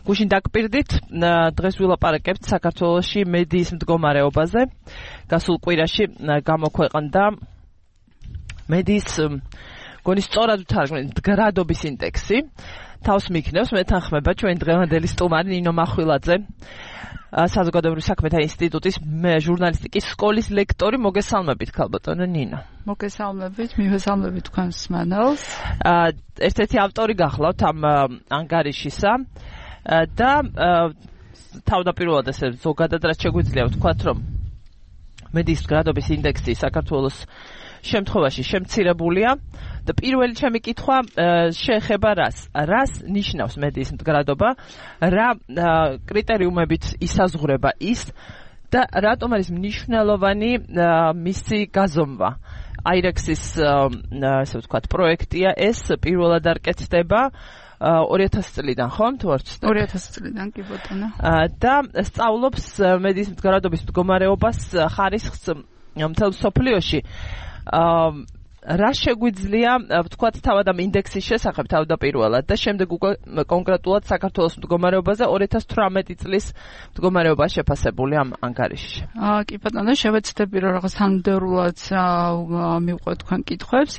გუშინ დაგპირდით დღეს ვილაპარაკებთ საქართველოში მედიის მდგომარეობაზე. გასულ კვირაში გამოქვეყნდა მედიის გონის სწორად ვთარგმნით მდგრადობის ინდექსი. თავს მიქნევს მეთანხმება ჩვენ დღევანდელი სტუმარი ნინო მახვილაძე, საზოგადოებრივ საქმეთა ინსტიტუტის ჟურნალისტიკის სკოლის ლექტორი. მოგესალმებით, ქალბატონო ნინო. მოგესალმებით, მივესალმებით თქვენს მსმენელს. ერთ-ერთი ავტორი გახლავთ ამ ანგარიშისა და თავდაპირველად ესე ზოგადად რაც შეგვიძლია ვთქვათ, რომ მედიის მდგრადობის ინდექსი საქართველოს შემთხვევაში შემცირებულია და პირველი ჩემი კითხვა შეეხება რას ნიშნავს მედიის მდგრადობა, რა კრიტერიუმებით ისაზღვრება ის და რატომ არის მნიშვნელოვანი მისი გაზომვა. აირექსის ესე ვთქვათ პროექტია ეს პირველად არ კეთდება 2000 წლიდან, ხომ? თუ არ ვცდები. 2000 წლიდან, კი ბატონო. და სწავლობს მედიის მდგრადობის მდგომარეობას ხარისხს მთელ მსოფლიოში. რა შეგვიძლია ვთქვათ თავად ამ ინდექსის შესახებ თავდაპირველად და შემდეგ უკვე კონკრეტულად საქართველოს მდგომარეობაზე 2018 წლის მდგომარეობა შეფასებული ამ ანგარიშში. კი ბატონო, შევეცდები რომ რაღაც თანმიმდევრულად მივყვეთ თქვენ კითხვებს.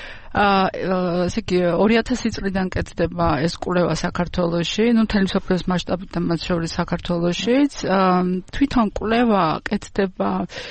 ესე იგი 2000 წლიდან კეთდება ეს კვლევა საქართველოში, მთელი მსოფლიოს მასშტაბით და მათ შორის საქართველოშიც. თვითონ კვლევა კეთდება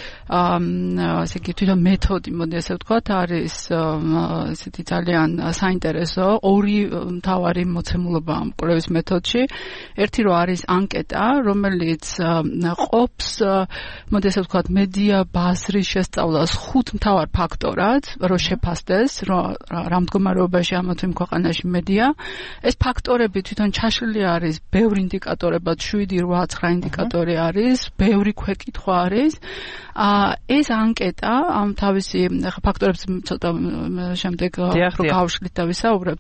ესე იგი თვითონ მეთოდი, მოდი ასე ვთქვათ, არის ესეთი ძალიან საინტერესო ორი მთავარი მოცემულობა ამ კვლევის მეთოდში. ერთი რო არის ანკეტა, რომელიც ყოფს, მოდი ასე ვთქვათ, მედია ბაზრის შესწავლას 5 მთავარ ფაქტორად, რო შეფასდეს, რა მდგომარეობაში ამა თუ იმ ქვეყანაში მედია. ეს ფაქტორები თვითონ ჩაშლილი არის ბევრი ინდიკატორებად, 7-8-9 ინდიკატორი არის, ბევრი ქვეკითხვა არის. ეს ანკეტა ამ თავისი ფაქტორებს ცოტა შემდეგ რო გავშლით და ვისაუბრებთ,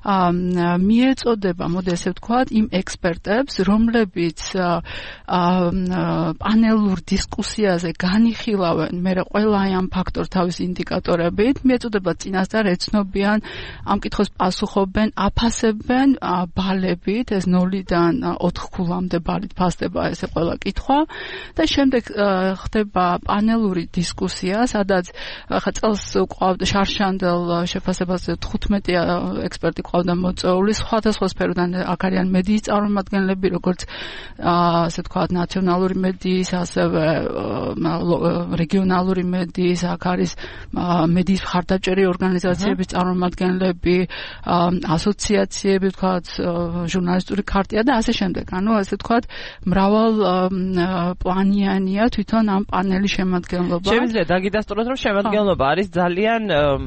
მიეწოდება, მოდი ასე ვთქვათ, იმ ექსპერტებს, რომლებიც პანელურ დისკუსიაზე განიხილავენ მერე ყველა ამ ფაქტორს თავისი ინდიკატორებით, მიეწოდება წინასწარ ეცნობიან, ამ კითხოს პასუხობენ, აფასებენ ბალებით, ეს 0-დან 4 ქულამდე ბალით ფასდება ესე ყველა კითხვა და შემდეგ ხდება პანელური დისკუსია, სადაც ხა წელს ყავდა შარშანდელ შეფასებაზე 15 ექსპერტი ყავდა მოწვეული, სხვადასხვა სფეროდან აქ არიან მედიის წარმომადგენლები, როგორც ასე ვთქვათ, ნაციონალური მედიის, ასევე რეგიონალური მედიის, აქ არის მედიის მხარდაჭერი ორგანიზაციების წარმომადგენლები, ასოციაციები, ვთქვათ, ჟურნალისტური ქარტია და ასე შემდეგ. ანუ ასე ვთქვათ, მრავალ პლანიანია თვითონ ამ პანელის შემადგენლობა. Შემიძლია დაგიდასტუროთ, რომ შემადგენლობა არის ძალიან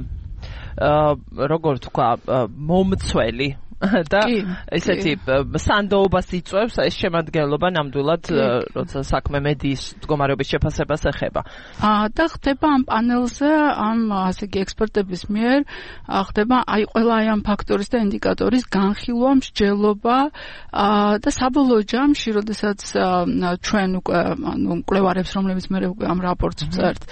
როგორ ვთქვა, მომცველი და ესეთი სანდოობას იწვევს ეს შემადგენლობა ნამდვილად, როცა საქმე მედიის მდგომარეობის შეფასებას ეხება. და ხდება ამ პანელზე, ამ ასე იგი ექსპერტების მიერ ხდება ყველა ამ ფაქტორის და ინდიკატორის განხილვა, მსჯელობა და საბოლოო ჯამში, როდესაც ჩვენ უკვე მკვლევარებს, რომლებიც მე უკვე ამ რაპორტს ვწერთ,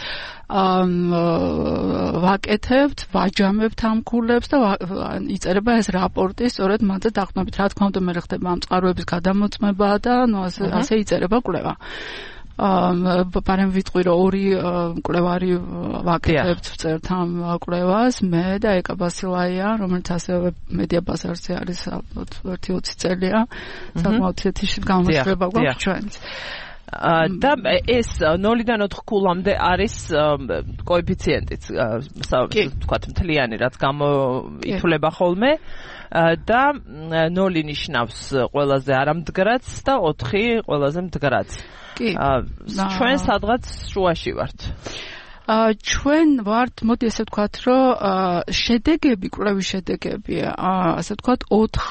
ვაკეთებთ, ვაჯამებთ ამ ქულებს და იწერება ეს რაპორტი სწორედ მათზე დაყრდნობით. რა თქმა უნდა, მე ხდება ამ წყაროების გადამოწმება და ასე იწერება კვლევა. პარემ ვიტყვი რომ ორი მკვლევარი ვაკეთებთ, ვწერთ ამ კვლევას, მე და ეკა ბასილაია, რომელიც ასევე მედია ბაზარზე არის ალბათ 1-20 წელია, საკმაოდ თეთრ გამოშვება გვაქვს ჩვენს. და ეს 0-დან 4 ქულამდე არის კოეფიციენტიც, ვთქვათ, მთლიანი, რაც გამოითვლება ხოლმე და 0 ნიშნავს ყველაზე არამდგრადს და 4 ყველაზე მდგრადს. ჩვენ სადღაც შუაში ვართ. ჩვენ ვართ, მოდი ასე ვთქვათ, რომ შედეგები, კვლევის შედეგები, ასე ვთქვათ,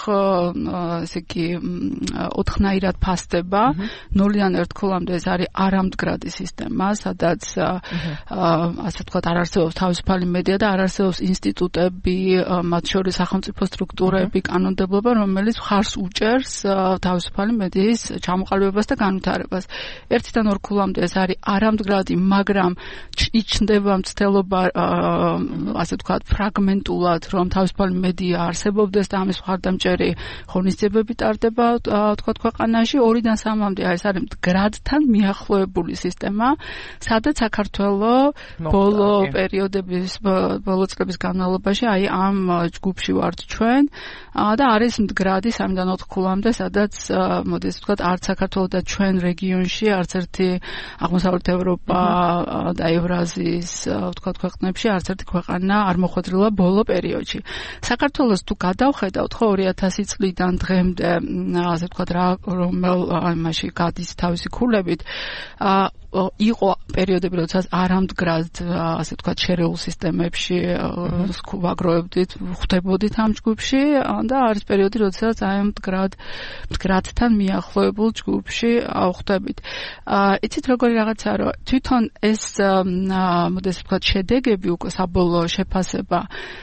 4-ნაირად ფასდება, 0-დან 1 ქულამდე ეს არის არამდგრადი სისტემა, სადაც ასე ვთქვათ, არ არსებობს თავისუფალი მედია და არ არსებობს ინსტიტუტები, მათ შორის სახელმწიფო სტრუქტურები, კანონმდებლობა, რომელიც მხარს უჭერს თავისუფალი მედიის ჩამოყალიბებას და განვითარებას. 1-დან 2 ქულამდე ეს არის არამდგრადი, მაგრამ ჩნდება მცდელობა ასე ვთქვათ ფრაგმენტულად რომ თავისუფალი მედია არსებობდეს და ამის მხარდამჭერი ღონისძიებები ტარდება ვთქვათ ქვეყანაში 2-დან 3-მდე ეს არის მდგრადთან მიახლოებული სისტემა სადაც საქართველოს ბოლო პერიოდების ბოლო წლების განმავლობაში აი ამ ჯგუფში ვართ ჩვენ და არის მდგრადი 3-დან 4 ქულამდე სადაც მოდი ასე ვთქვათ არც საქართველოს და ჩვენ რეგიონში არც ერთი აღმოსავლეთ ევროპა და ევრაზიის ვთქვათ ქვეყნებში არც ერთი ქვეყანა არ მოხვედრილა ბოლო პერიოდში. საქართველოს თუ გადავხედავთ ხო 2000 წლიდან დღემდე ასე ვთქვათ რომელ იმაში გადის თავისი ქულებით იყო პერიოდები, როდესაც არამდგრად, ასე ვთქვათ, შერეულ სისტემებში ვაგროვებდით, ხვდებოდით ამ ჯგუფში და არის პერიოდი, როდესაც აი მდგრადთან მიახლოებულ ჯგუფში ხვდებით. იცით როგორი რაღაცა რომ თვითონ ეს მოდი ასე ვთქვათ, შედეგები უკვე საბოლოო შეფასება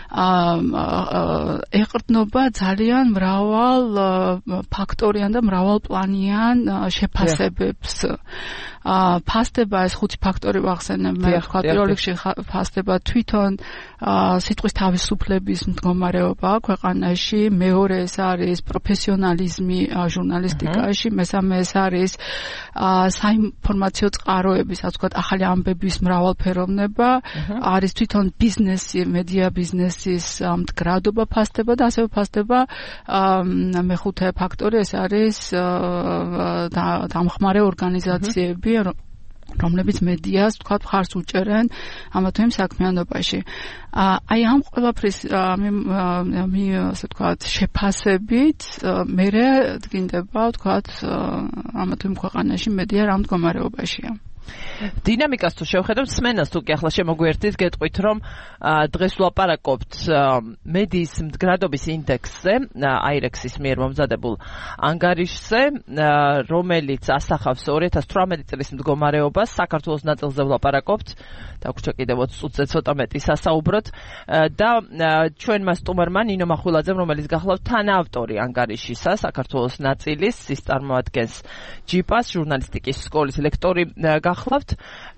ეყრდნობა ძალიან მრავალ ფაქტორიან და მრავალპლანიან შეფასებებს. ფასდება ეს 5 ფაქტორი ვახსენებ მე ვთქვათ პირველ რიგში ფასდება თვითონ სიტყვის თავისუფლების მდგომარეობა ქვეყანაში მეორე ეს არის პროფესიონალიზმი ჟურნალისტიკაში მესამე ეს არის საინფორმაციო წყაროების ასე ვთქვათ ახალი ამბების მრავალფეროვნება არის თვითონ ბიზნესი მედია ბიზნესის მდგრადობა ფასდება და ასევე ფასდება მეხუთე ფაქტორი ეს არის დამხმარე ორგანიზაციები რომლებიც მედიას თქვათ მხარს უჭერენ ამა თუ იმ საქმიანობაში. აი ამ ყველაფრის ასე ვთქვათ შეფასებით მე დგინდება ვთქვათ ამა თუ იმ ქვეყანაში მედია რა მდგომარეობაშია. დინამიკას თუ შევხედავთ სმენას თუ კი ახლა შემოგვიერთით გეტყვით რომ დღეს ვლაპარაკობთ მედიის მდგრადობის ინდექსზე აირექსის მიერ მომზადებულ ანგარიშზე რომელიც ასახავს 2018 წლის მდგომარეობას საქართველოს ნაწილზე ვლაპარაკობთ დაგვჭა კიდევ 20 წუთზე ცოტა მეტი სასაუბროთ და ჩვენმა სტუმარმა ნინო მახვილაძემ რომელიც გახლავთ თანაავტორი ანგარიშისა საქართველოს ნაწილის ის წარმოადგენს ჯიპას ჟურნალისტიკის სკოლის ლექტორი გახლავთ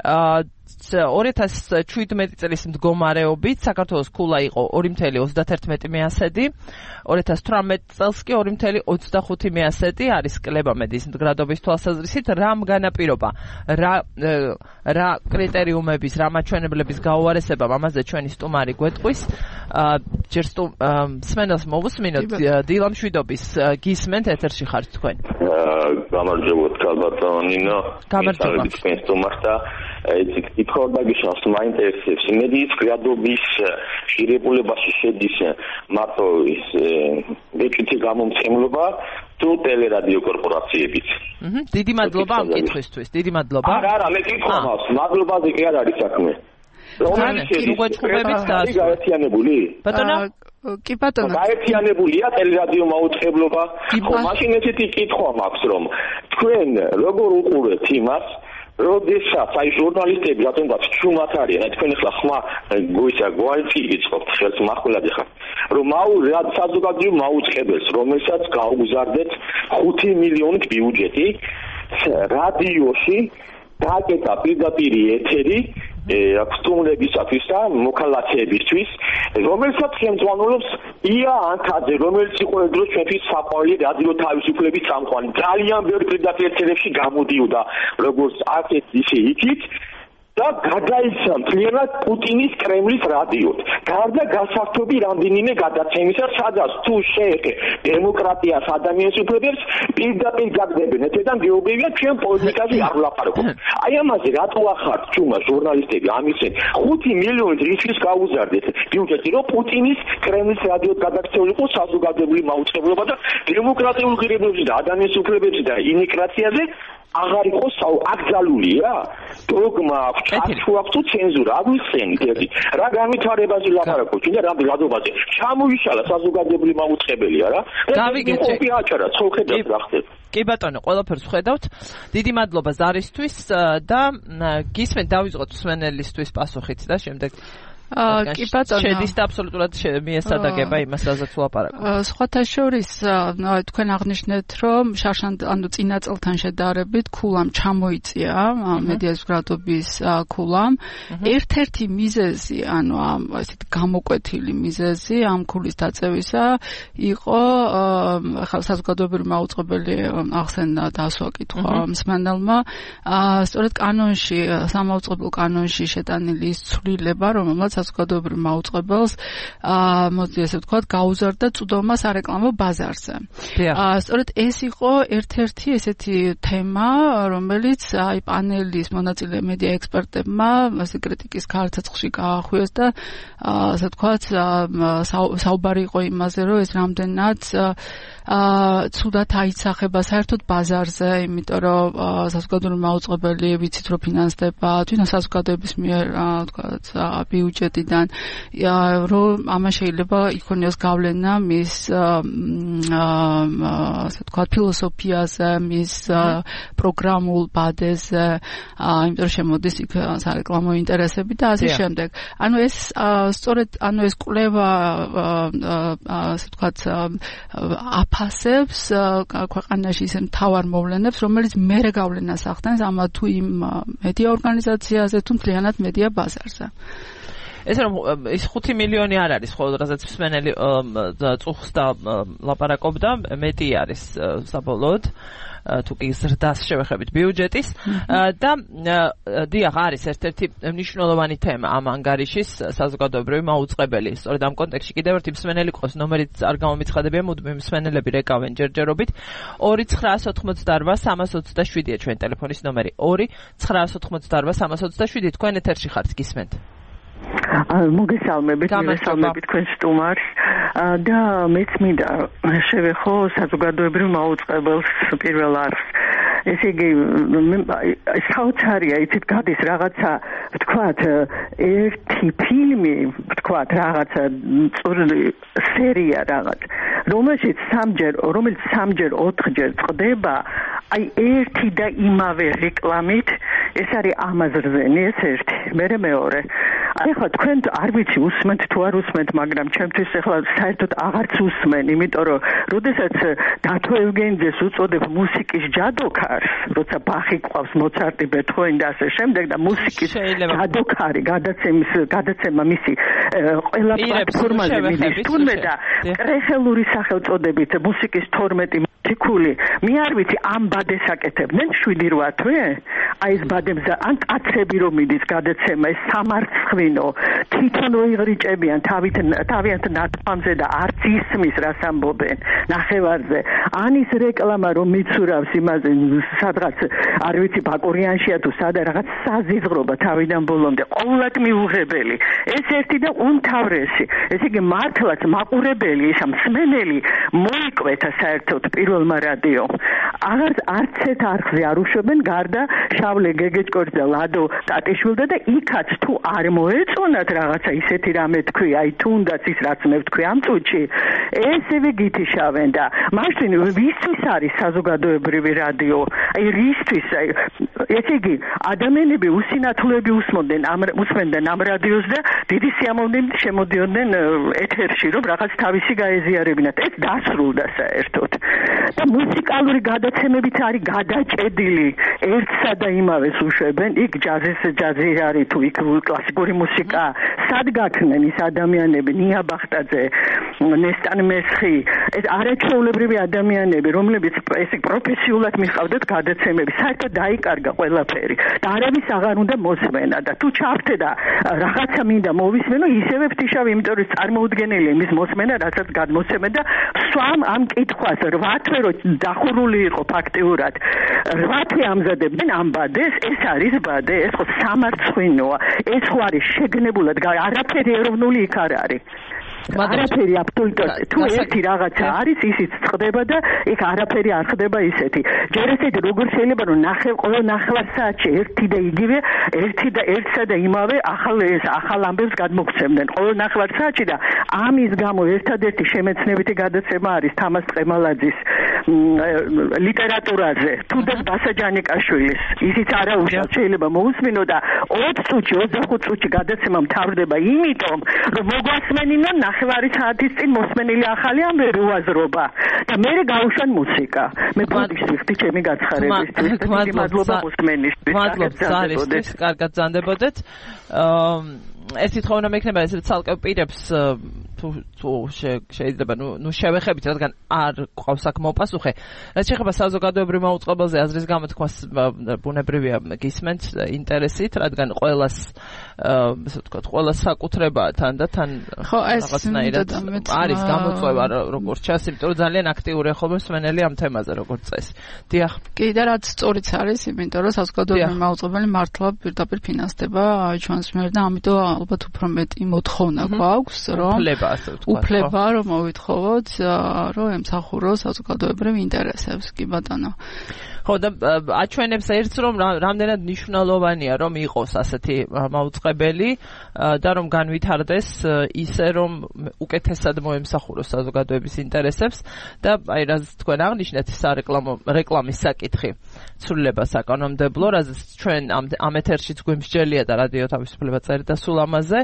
2017 წლის მდგომარეობით საქართველოს ქულა იყო 2.31 მეასედი 2018 წელს კი 2.25 მეასედი არის კლება მედიის მდგრადობის თვალსაზრისით რამ განაპირობა რა კრიტერიუმების რა მაჩვენებლების გაუარესებამ ამაზე ჩვენი სტუმარი გვეტყვის ჯერ სმენელს მოვუსმინოთ დილა მშვიდობის გისმენთ ეთერში ხართ თქვენ გამარჯობოთ კალბატონინო გამარჯობა თქვენ სტუმარს და იქორდაგიშავს მაინტერესებს მედიის მდგრადობის ღირებულებაში შედის მარტო ის ვეკითი გამომცემლობა თუ ტელერადიო კორპორაციებიც. დიდი მადლობა ამ კითხვისთვის. დიდი მადლობა. არა, მე კითხვა მაქვს. მადლობაზე კი არ არის საქმე. უგაჩხუბებით და გაერთიანებული? ბატონო კი ბატონო. გაერთიანებულია ტელერადიო მაუწყებლობა. ხო, მაშინ ესეთი კითხვა მაქვს რომ თქვენ როგორ უყურებთ იმას როდესაც აი ჟურნალისტები რატომღაც ჩუმად არიან თქვენ ახლა ხმა გვაიცი იწყობთ ხელს მახვილად ხარ რომ საზოგადოებრივ მაუწყებელს რომელსაც გაუგზავნეთ 5 მილიონით ბიუჯეტი რადიოში დააკეთა პირდაპირი ეთერი აქტულებისათვის და მოქალაქეებისთვის რომელსაც ხელმძღვანელობს ია ანთაძე რომელიც იყო ერთ დროს ჩვენთვის საყვარელი რადიო თავისუფლების წამყვანი ძალიან ბევრი პირდაპირ ეთერებში გამოდიოდა როგორც აქეთ ისე იქით და გადაიცა მთლიანად პუტინის კრემლის რადიოთ. გარდა გასართობი რამდენიმე გადაცემისა, სადაც თუ შეეხე დემოკრატიას ადამიანის უფლებებს პირდაპირ გაგდებენ ეთერთან გეუბნებიან ჩვენ პოლიტიკაში არ ვლაპარაკობთ. აი ამაზე რატო ახართ ჩუმა ჟურნალისტები ამისენ 5 მილიონით რისთვის გაუზარდეთ ბიუჯეტი რომ პუტინის კრემლის რადიოთ გადაქცეულიყო საზოგადოებრივი მაუწყებლობა და დემოკრატიულ ღირებულებებზე და ადამიანის უფლებებზე და იმიგრაციაზე აღარ იყოს აკრძალულია დოგმა ჩარჩვა თუ ცენზურა აგვიხსენით ერთი რა განვითარებაზე ლაპარაკობთ და რა ბლადობაზე ჩამოიშალა საზოგადოებრივი მაუწყებელია რა დავიგეთ კოპი აჭარა ცოლხედავთ რა ხდება კი ბატონო ყველაფერს ხედავთ დიდი მადლობა ზარისთვის და გისმენთ დავიწყოთ სმენელისთვის პასუხით და შემდეგ კი ბატონო, შედის და აბსოლუტურად მიესადაგება იმასაც ვლაპარაკობ. სხვათა შორის, თქვენ აღნიშნეთ, რომ წინა წელთან შედარებით ქულამ ჩამოიწია მედიას მზრადობის ქულამ. ერთ-ერთი მიზეზი, ამ ესეთ გამოკვეთილი მიზეზი ამ ქულის დაწევისა იყო ახლა საზოგადოებრივი მაუწყებელი ახსენდა დასვა კითხვა მსმენელმა. სწორედ კანონში, სამაუწყებელ კანონში შეტანილი ის ცვლილება, რომელმაც საზოგადოებრივ მაუწყებელს მოდი ესე ვთქვათ, გაუზარდა წვდომა სარეკლამო ბაზარზე. სწორედ ეს იყო ერთ-ერთი ესეთი თემა, რომელიც პანელის მონაწილე მედია ექსპერტებმა ასე კრიტიკის ქარცეცხლში გაახვიეს და ასე ვთქვათ, საუბარი იყო იმაზე, რომ ეს რამდენად ცუდად აიცახება საერთოდ ბაზარზე, იმიტომ რომ საზოგადოებრივი მაუწყებელი ვიცით რომ ფინანსდება თვითონ საზოგადოების მიერ ვთქვათ ბიუჯეტიდან, რომ ამან შეიძლება იქონიოს გავლენა მის ასე ვთქვათ ფილოსოფიაზე, მის პროგრამულ ბადეზე, იმიტომ რომ შემოდის იქ სარეკლამო ინტერესები და ასე შემდეგ. ეს სწორედ ეს კვლევა ასე ვთქვათ აფასებს ქვეყანაში ისე მთავარ მოვლენებს, რომელიც მერე გავლენას ახდენს ამა თუ იმ მედია ორგანიზაციაზე, თუ მთლიანად მედია ბაზარზე. ეს რომ ის 5 მილიონი არ არის ხოლმე, რასაც მსმენელი წუხს და ლაპარაკობდა, მეტი არის საბოლოოდ. თუ კი ზრდას შევეხებით ბიუჯეტის და დიახ არის ერთ-ერთი მნიშვნელოვანი თემა ამ ანგარიშის საზოგადოებრივი მაუწყებელი. სწორედ ამ კონტექსტში კიდევ ერთი მსმენელი ყავს, ნომერიც არ გამომიცხადებია, მუდმივ მსმენელები რეკავენ ჯერჯერობით. 2-988-327-ია ჩვენ ტელეფონის ნომერი. 2-988-327. თქვენ ეთერში ხართ, გისმენთ. მოგესალმებით თქვენ სტუმარს და მეც მინდა შევეხო საზოგადოებრივ მაუწყებელს პირველ არხს. ესე იგი საოცარია, იცით, გადის რაღაცა, ვთქვათ, ერთი ფილმი, ვთქვათ, რაღაცა სერია რაღაც, რომელიც სამჯერ 4ჯერ წყდება, აი ერთი და იმავე რეკლამით, ეს არის ამაზრზენი, ეს ერთი, მერე მეორე. ახლა თქვენ არ ვიცი უსმენთ თუ არ უსმენთ, მაგრამ ჩემთვის ახლა საერთოდ აღარც უსმენ, იმიტომ რომ როდესაც დათო ევგენიძეს უწოდებ მუსიკის ჯადოქარს, როცა ბახი ყავს, მოცარტი, ბეთჰოვენი და ასე შემდეგ და მუსიკის ჯადოქარი გადაცემა მისი ყველა პლატფორმაზე მიდის, თურმე და კრეხელური სახელწოდებით მუსიკის 12 მუსიკული, მე არ ვიცი ამ ბადეს აკეთებდნენ 7-8 თვე? აი ეს ბადემზე ან კაცები რომ მიდის გადაცემა, ეს სამარცხვინო, თვითონ როიღრიჭებიან თავიანთ ნათქვამზე და არც ისმის რას ამბობენ ნახევარზე. ან ის რეკლამა რომ მიცურავს იმაზე სადღაც არ ვიცი ბაკურიანშია თუ სადა რაღაც საზიზღრობა თავიდან ბოლომდე ყოველად მიუღებელი. ეს ერთი და უმთავრესი. ესე იგი მართლაც მაყურებელი ისა მსმენელი მოიკვეთა საერთოდ პირველმა რადიომ. არც ერთ არხზე არ უშვებენ გარდა შავლე გეგეჭკორს და ლადო ტატიშვილდა და იქაც თუ არ მოეწონათ რაღაცა ისეთი რამე თქვი, აი თუნდაც ის რაც მე ვთქვი ამ წუთში, ესევე გითიშავენ და მაშინ ვისთვის არის საზოგადოებრივი რადიო? აი რისთვის? ესე იგი ადამიანები უსინათლოები უსმენდნენ ამ რადიოს და დიდი სიამოვნებით შემოდიოდნენ ეთერში, რომ რაღაც თავისი გაეზიარებინათ. ეს დასრულდა საერთოდ. და მუსიკალური გადაცემებიც არის გადაჭედილი, ერთსა და იმავეს უშვებენ, იქ ჯაზი არის თუ იქ კლასიკური მუსიკა, სად გაქნენ ის ადამიანები, ნია ბახტაძე, ნესტან მესხი, ეს არაჩვეულებრივი ადამიანები, რომლებიც ესე პროფესიულად მიყავდათ გადაცემები, საერთოდ დაიკარგა ყველაფერი და არავის აღარ უნდა მოსმენა და თუ ჩავთე და რაღაცა მინდა მოვისმენო, ისევე ვთიშავ, იმიტომ რომ წარმოუდგენელია იმის მოსმენა, რასაც გადმოსცემენ და სვამ ამ კითხვას 8 თვე რო დახურული იყო ფაქტიურად 8 თვე ამზადებდნენ ამ ბადეს, ეს არის ბადე, ეს ხო სამარცხვინოა, ეს ხო არის შეგნებულად არაფერი ეროვნული იქ არ არის. არაფერი აბსოლუტურად თუ ერთი რაღაცა არის ისიც ხდება და იქ არაფერი არ ხდება ისეთი ჯერ ესეთი როგორ შეიძლება რომ ყოველ ნახევარსაათში ერთი და იგივე ერთსა და იმავე ახალ ამბებს გადმოგცემდნენ ყოველ ნახევარსაათში და ამის გამო ერთადერთი შემეცნებითი გადაცემა არის თამაზ ტყემალაძის ლიტერატურაზე თუნდაც ბასა ჯანიკაშვილის ისიც არაუშავ შეიძლება მოусმინო და 20 წუთში 25 წუთში გადაცემა მთავრდება იმიტომ რომ მოგვასმენინონ ნახევარი საათის წინ მოსმენილი ახალი ამბები რუაზრობა და მე გავუშვან მუსიკა მე ბოდიშ ვიხდი ჩემი გაცხარებისთვის მადლობა მოსმენისთვის მადლობა კარგად ზანდებოდეთ ეს თხოვნა მექნება ეს ცალკე პირებს თუ შეიძლება ნუ შევეხებით რადგან არ ყავს აქ მოპასუხე რაც შეეხება საზოგადოებრივ მაუწყებელზე აზრის გამოთქმას ბუნებრივია გისმენთ ინტერესით რადგან ყოველას ესე ვთქვათ ყოველას საკუთრებაა თან და თან რაღაცნაირად არის გამოწვევა როგორც ჩანს იმიტომ რომ ძალიან აქტიური ხოლმე მსმენელი ამ თემაზე როგორც წესი დიახ კი და რაც სწორიც არის იმიტომ რომ საზოგადოებრივი მაუწყებელი მართლა პირდაპირ ფინანსდება ჩვენს მიერ და ამიტომ ალბათ უფრო მეტი მოთხოვნა გვაქვს რომ უფლება რომ მოვითხოვოთ რომ ემსახუროს საზოგადოებრივ ინტერესებს კი ბატონო ხო და აჩვენებს ერთს რომ რამდენად მნიშვნელოვანია რომ იყოს ასეთი მაუწყებელი და რომ განვითარდეს ისე რომ უკეთესად მოემსახუროს საზოგადოების ინტერესებს და აი რაც თქვენ აღნიშნეთ რეკლამის საკითხი ცვლილება საკანონმდებლო რაზეც ჩვენ ამ ეთერშიც გვიმსჯელია და რადიო თავისუფლება წერდა სულ ამაზე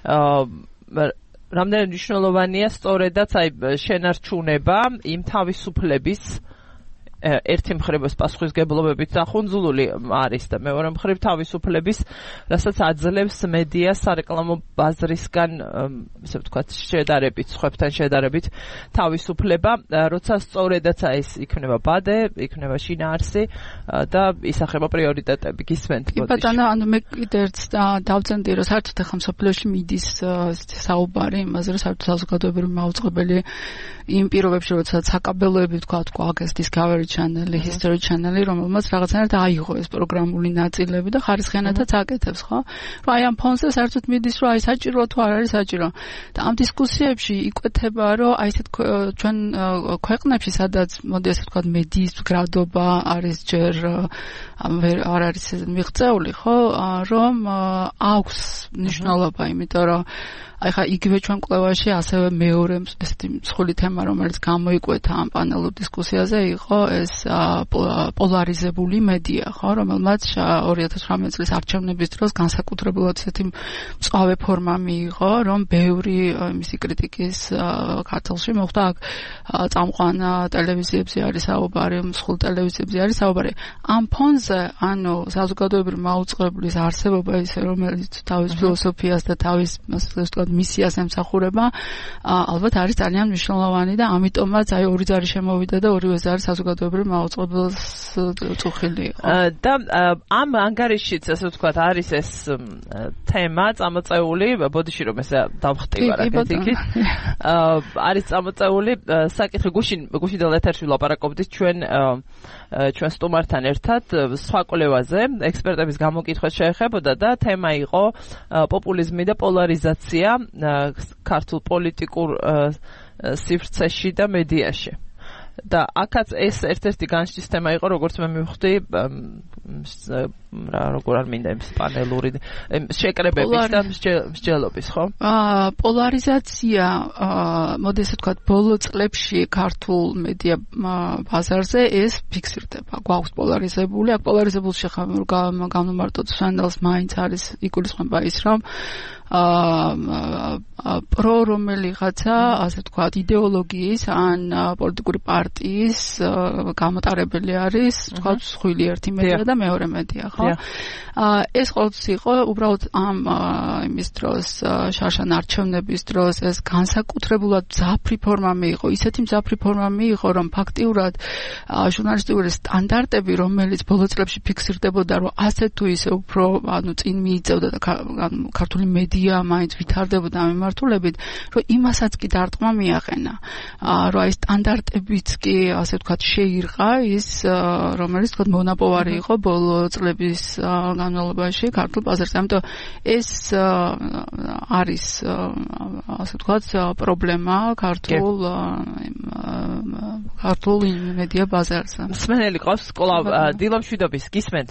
რამდენად მნიშვნელოვანია სწორედაც აი შენარჩუნება იმ თავისუფლების ერთი მხრივ პასუხისგებლობებით დახუნძულული არის და მეორე მხრივ თავისუფლების, რასაც აძლევს მედია სარეკლამო ბაზრისგან, ესე ვთქვათ, შედარებით, სხვებთან შედარებით თავისუფლება, როცა სწორედაც ეს იქნება ბადე, იქნება შინაარსი და ისახება პრიორიტეტები. გისმენთ? კი ბატონო, ანუ მე კიდე ერთს დავწენდი, რომ საერთოდ ახლა მსოფლიოში მიდის საუბარი იმაზე, რომ საერთოდ საზოგადოებრივი მაუწყებელი იმ პირობებში, როცა საკაბელოები ვთქვათ, გვაქვს Discovery Channel, History Channel, რომელმაც რაღაცნაირად აიღო ეს პროგრამული ნაწილები და ხარისხიანადაც აკეთებს, ხო? რომ აი ამ ფონზე საერთოდ მიდის, რომ აი საჭიროა თუ არ არის საჭირო. და ამ დისკუსიებში იკვეთება, რომ აი ესეთ ჩვენ ქვეყნებში, სადაც მოდი ასე ვთქვათ, მედიის მდგრადობა არის ჯერ არ არის მიღწეული, ხო? რომ აქვს მნიშვნელობა, იმიტომ რომ აი ხა იგივე ჩვენ კვლევაში ასევე მეორე ესეთი მსხვილი თემა, რომელიც გამოიკვეთა ამ პანელურ დისკუსიაზე, იყო ეს პოლარიზებული მედია, ხო, რომელმაც 2018 წლის არჩევნების დროს განსაკუთრებულად ესეთი მწვავე ფორმა მიიღო, რომ ბევრი მისი კრიტიკის ქართლში მოხდა აქ წამყვან ტელევიზიებზე არის საუბარი, მსხვილ ტელევიზიებზე არის საუბარი. ამ ფონზე, ანუ საზოგადოებრივი მაუწყებლის არსებობა ისე, რომელიც თავის ფილოსოფიას და თავის მისიას ემსახურება, ალბათ არის ძალიან მნიშვნელოვანი და ამიტომაც აი ორი ზარი შემოვიდა და ორივე ზარი საზოგადოებრივ მაუწყებელს წუხილი იყო. და ამ ანგარიშიც ასე ვთქვათ არის ეს თემა წამოწეული, ბოდიში რომ ესე დავხტივარ აქეთ. არის წამოწეული საკითხი გუშინდელ ეთერში ვლაპარაკობდით ჩვენ სტუმართან ერთად სხვა კვლევაზე, ექსპერტების გამოკითხვას შეეხებოდა და თემა იყო პოპულიზმი და პოლარიზაცია ქართულ პოლიტიკურ სივრცეში და მედიაში. და აქაც ეს ერთ-ერთი განშტის თემა იყო, როგორც მე მივხვდი, როგორ არ მინდა იმ პანელური შეკრებების და მსჯელობის, ხო? პოლარიზაცია, მოდი ასე ვთქვათ, ბოლო წლებში ქართულ მედია ბაზარზე ეს ფიქსირდება. გვაქვს პოლარიზებული, აქ პოლარიზებულ შეხამებულ გამომარტოთ სვენდელს მაინც არის იგულისხმება ის, რომ პრო რომელიღაცა, ასე ვთქვათ, იდეოლოგიის ან პოლიტიკური პარტიის გამოტარებელი არის, ვთქვათ, სხვილი ერთი მედია და მეორე მედია, ხო? ეს ყოველთვის იყო უბრალოდ ამ იმის დროს, შარშან არჩევნების დროს ეს განსაკუთრებულად მძაფრი ფორმა მიიღო, ისეთი მძაფრი ფორმა მიიღო, რომ ფაქტიურად ჟურნალისტიკური სტანდარტები, რომელიც ბოლო წლებში ფიქსირდებოდა, რომ ასე თუ ისე უფრო ანუ წინ მიიწევდა და ქართული მედია მაინც ვითარდებოდა მიმართულებით, რომ იმასაც კი დარტყმა მიაყენა. რომ აი სტანდარტებიც კი ასე ვთქვათ შეირყა ის, რომელიც თქო მონაპოვარი იყო ბოლო წლების წლის განმავლობაში ქართულ ბაზარზე. ამიტომ ეს არის ასე ვთქვათ პრობლემა ქართულ მედია ბაზარზე. მსმენელი ყავს სკოლა დილამშვიდობის გისმენთ?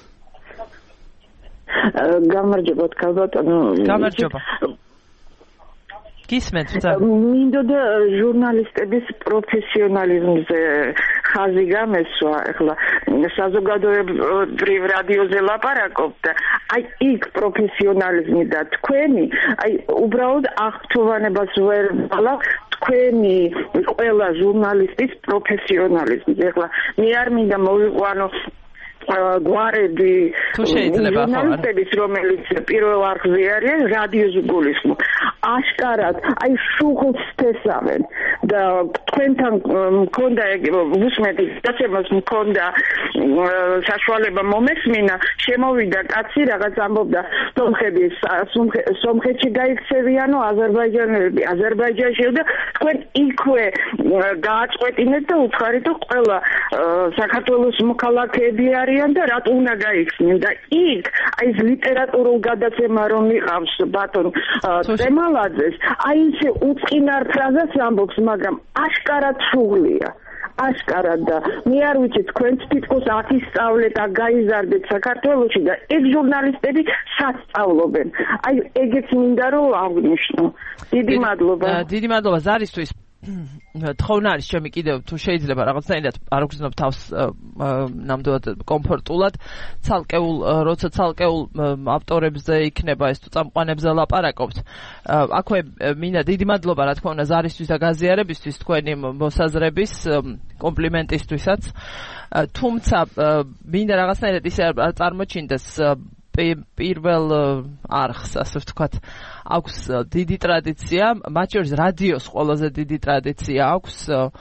გამარჯობა ქალბატონო. გამარჯობა. გისმენთ? მინდოდა ჟურნალისტების პროფესიონალიზმზე ხაზი გამესვა, ახლა საზოგადოებრივ რადიოზე ლაპარაკობ და აი იქ პროფესიონალიზმი და თქვენი, აი უბრალოდ აღფრთოვანებას ვერ ვალავ თქვენი ყველა ჟურნალისტის პროფესიონალიზმზე. ახლა მე არ მინდა მოვიყვანო გვარები ჟურნალისტების, რომელიც პირველ არხზე არიან რადიოზე გულისხმობ. აშკარად, აი შუღლს თესავენ და თქვენთან მქონდა უსმედი დაცემას მქონდა საშუალება მომესმინა, შემოვიდა კაცი რაღაც ამბობდა სომხეთში გაიქცევიანო აზერბაიჯანელები აზერბაიჯანში და თქვენ იქვე გააწყვეტინეთ და უცხარით ყველა საქართველოს მოქალაქეები არიან და რატო უნდა გაიქცნენ და იქ აი ეს ლიტერატურულ გადაცემა რომ მიყავს ბატონ თემალაძეს აი ისე უწყინარ ფრაზას ამბობს, მაგრამ აშკარად შუღლია. აშკარად და მე არ ვიცი თქვენ თვითონ აკისწავლეთ და გაიზარდეთ საქართველოში და ეგ ჟურნალისტები სასწავლობენ. აი ეგეც მინდა რომ აღნიშნო. დიდი მადლობა. დიდი მადლობა ზარისთვის. თხოვნა არის ჩემი კიდევ თუ შეიძლება რაღაცნაირად არ გგზნობ თავს ნამდვილად კომფორტულად როცა ცალკეულ ავტორებზე იქნება ეს თუ წამყვანებზე ლაპარაკობთ აქვე მინდა დიდი მადლობა რა თქმა უნდა ზარისთვის და გაზიარებისთვის თქვენი მოსაზრების კომპლიმენტისთვისაც თუმცა მინდა რაღაცნაირად ისე არ წარმოჩინდეს პირველ არხს ასე ვთქვათ აქვს დიდი ტრადიცია, მათ შორის რადიოს ყველაზე დიდი ტრადიცია აქვს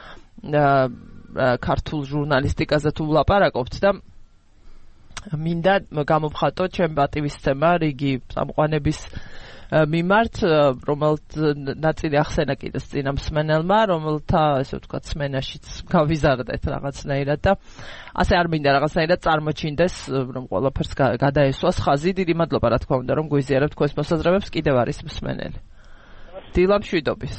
ქართულ ჟურნალისტიკაზე თუ ვლაპარაკობთ და მინდა გამოვხატო ჩემი პატივისცემა რიგი წამყვანების მიმართ, რომელიც ნაწილი ახსენა კიდეც წინა მსმენელმა, რომელთა ესე ვთქვათ სმენაშიც გავიზარდეთ რაღაცნაირად და ასე არ მინდა რაღაცნაირად წარმოჩინდეს რომ ყველაფერს გადაესვას ხაზი. დიდი მადლობა რა თქმა უნდა რომ გვიზიარებთ თქვენს მოსაზრებებს. კიდევ არის მსმენელი. დილამშვიდობის.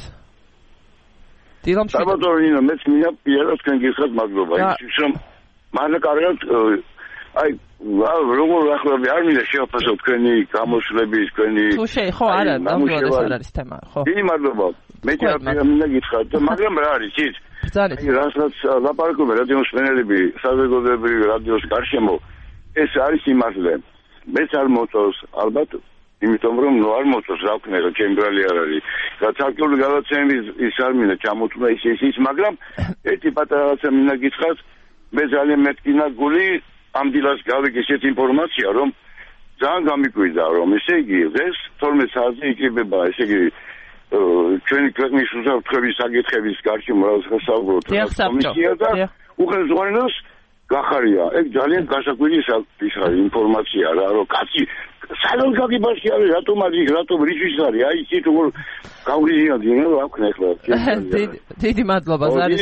საბადოინო მეც მინდა პირადად თქვენ გიხსნათ მადლობა ის რომ მანე კარგად აი როგორ ახლა არ მინდა შევაფასო თქვენი გამოსვლების თქვენი თუ ხო არა ნამდვილად ეს არ არის თემა ხო დიდი მადლობა მე მინდა გითხრათ მაგრამ რა არის ის რასაც ლაპარაკობენ რადიოს მსმენელები საზოგადოებრივი რადიოს გარშემო ეს არის იმასლე მეც არ მოწონს ალბათ იმიტომ რომ არ მოწონს რა ვქნა ჩემი ბრალი არ არის და ცალკეული გადაცემების ის არ მინდა ჩამოწმა ის მაგრამ ერთი პატარა რაღაცა მინდა გითხრათ მე ძალიან მეტკინა გული ამ დილას გავიგე ესეთი ინფორმაცია რომ ძალიან გამიკვირდა რომ ესე იგი დღეს 12 საათზე იქნება ესე იგი ჩვენი ქვეყნის უსაფრთხოების საკითხების გარშემო რაღაცა საუბრობთ კომისია და უხელისმოყროს გახარია ეგ ძალიან გასაკვირი ინფორმაცია რა რომ კაცი სალონ გაგიბაში არის რატომ არის რატომ რიჩის არის აი ის როგორ გავგიზიანდი რა ვქნა ახლა დიდი მადლობა ზარის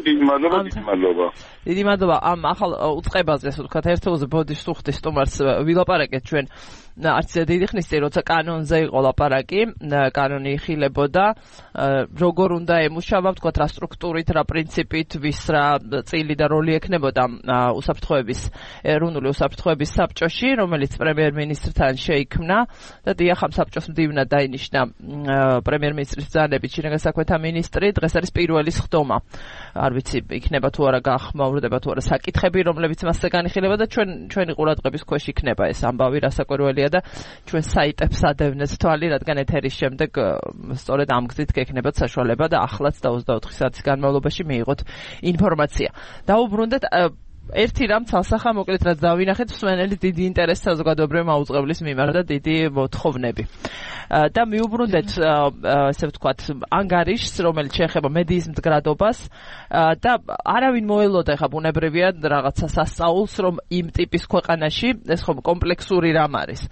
დიდი მადლობა ამ ახალ უწყებაზე ასე ვთქვათ ერთეულზე ბოდიშ სუხტის სტუმარს ვილაპარაკეთ ჩვენ არც დიდი ხნის წინ როცა კანონზე იყო ლაპარაკი კანონი იხილებოდა როგორ უნდა ემუშავა ვთქვათ რა სტრუქტურით რა პრინციპით ვის რა წილი და როლი ექნებოდა უსაფრთხოების ეროვნული უსაფრთხოების საბჭოში რომელიც პრემიერ-მინისტრთან შეიქმნა და დიახ ამ საბჭოს მდივნად დაინიშნა პრემიერ-მინისტრის ბრძანებით შინაგან საქმეთა მინისტრი დღეს არის პირველი სხდომა არ ვიცი იქნება თუ არა გახმაურდება თუ არა საკითხები რომლებიც მასზე განიხილება და ჩვენი ყურადღების ქვეშ იქნება ეს ამბავი რასაკვირველია და ჩვენ საიტებს ადევნეთ თვალი რადგან ეთერის შემდეგ სწორედ ამ გზით გექნებათ საშუალება და ახლაც და 24 საათის განმავლობაში მიიღოთ ინფორმაცია დაუბრუნდეთ ერთი რამ ცალსახა მოკლედ რაც დავინახეთ მსმენელი დიდი ინტერესი საზოგადოებრივი მაუწყებლის მიმართ და დიდი მოთხოვნები და მიუბრუნდეთ ესე ვთქვათ ანგარიშს რომელიც შეეხება მედიის მდგრადობას და არავინ მოელოდა ხა ბუნებრივია რაღაცა სასწაულს რომ იმ ტიპის ქვეყანაში ეს ხომ კომპლექსური რამ არის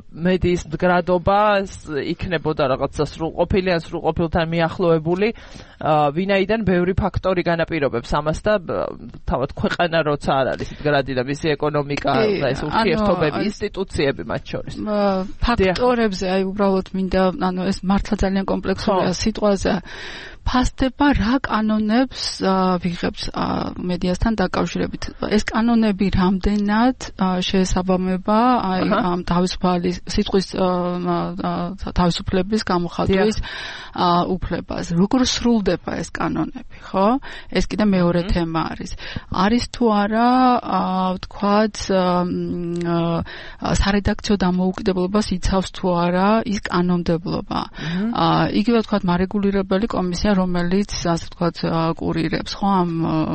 მედიის მდგრადობა იქნებოდა რაღაცა სრულყოფილი ან სრულყოფილთან მიახლოებული ვინაიდან ბევრი ფაქტორი განაპირობებს ამას და თავად ქვეყანა როცა არ არის მდგრადი და მისი ეკონომიკა და ეს ურთიერთობები ინსტიტუციები მათ შორის ფაქტორებზე აი უბრალოდ მინდა ეს მართლა ძალიან კომპლექსურია სიტყვაზე ფასდება რა კანონებს ვიღებთ მედიასთან დაკავშირებით. ეს კანონები რამდენად შეესაბამება აი ამ თავისუფალი სიტყვის თავისუფლების გამოხატვის უფლებას. როგორ სრულდება ეს კანონები, ხო? ეს კიდე მეორე თემა არის. არის თუ არა ვთქვათ სარედაქციო დამოუკიდებლობას იცავს თუ არა ის კანონმდებლობა. იგივე ვთქვათ მარეგულირებელი კომისია რომელიც ასე ვთქვათ კურირებს ხო ამ